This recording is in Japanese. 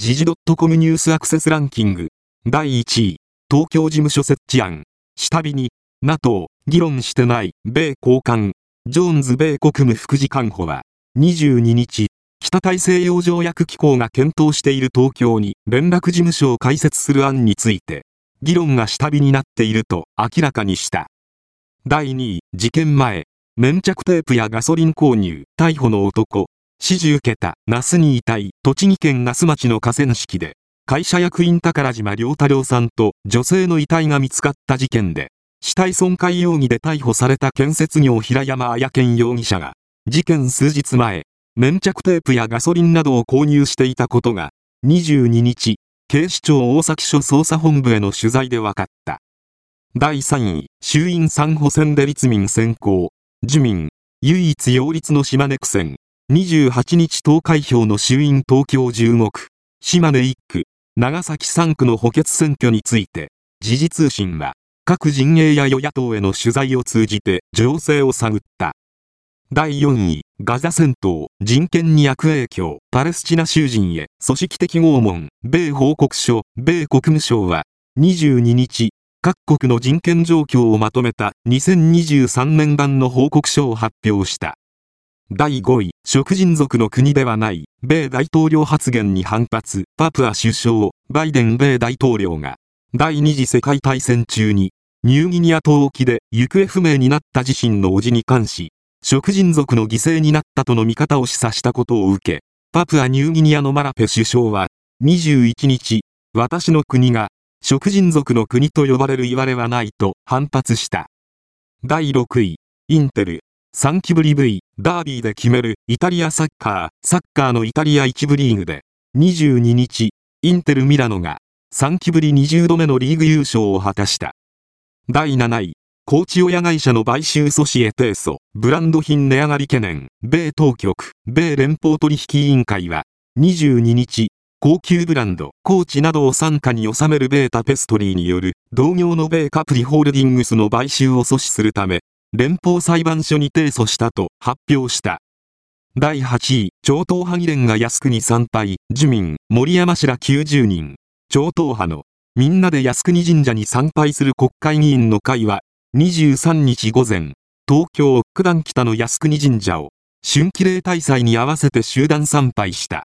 時事 .com ニュースアクセスランキング。第1位、東京事務所設置案。下火に、NATO、議論してない、米高官。ジョーンズ米国務副次官補は、22日、北大西洋条約機構が検討している東京に連絡事務所を開設する案について、議論が下火になっていると明らかにした。第2位、事件前、粘着テープやガソリン購入、逮捕の男。指示受けた、那須に遺体。栃木県那須町の河川敷で、会社役員宝島亮太郎さんと女性の遺体が見つかった事件で、死体損壊容疑で逮捕された建設業平山綾健容疑者が、事件数日前、粘着テープやガソリンなどを購入していたことが、22日、警視庁大崎署捜査本部への取材で分かった。第3位、衆院3補選で立民先行。自民、唯一擁立の島根区選。28日投開票の衆院東京15区、島根1区、長崎3区の補欠選挙について、時事通信は、各陣営や与野党への取材を通じて情勢を探った。第4位、ガザ戦闘、人権に悪影響、パレスチナ囚人へ組織的拷問、米報告書、米国務省は、22日、各国の人権状況をまとめた2023年版の報告書を発表した。第5位、食人族の国ではない、米大統領発言に反発、パプア首相、バイデン米大統領が、第二次世界大戦中に、ニューギニア島沖で行方不明になった自身の叔父に関し、食人族の犠牲になったとの見方を示唆したことを受け、パプアニューギニアのマラペ首相は、21日、私の国が、食人族の国と呼ばれる言われはないと反発した。第6位、インテル。3期ぶり V ダービーで決めるイタリアサッカーのイタリア1部リーグで22日インテルミラノが3期ぶり20度目のリーグ優勝を果たした。第7位、高知親会社の買収阻止へ提訴、ブランド品値上がり懸念。米当局、米連邦取引委員会は22日高級ブランドコーチなどを傘下に収める米タペストリーによる同業の米カプリホールディングスの買収を阻止するため連邦裁判所に提訴したと発表した。第8位、超党派議連が靖国参拝。自民、森山氏ら90人。超党派のみんなで靖国神社に参拝する国会議員の会は23日午前、東京九段北の靖国神社を春季例大祭に合わせて集団参拝した。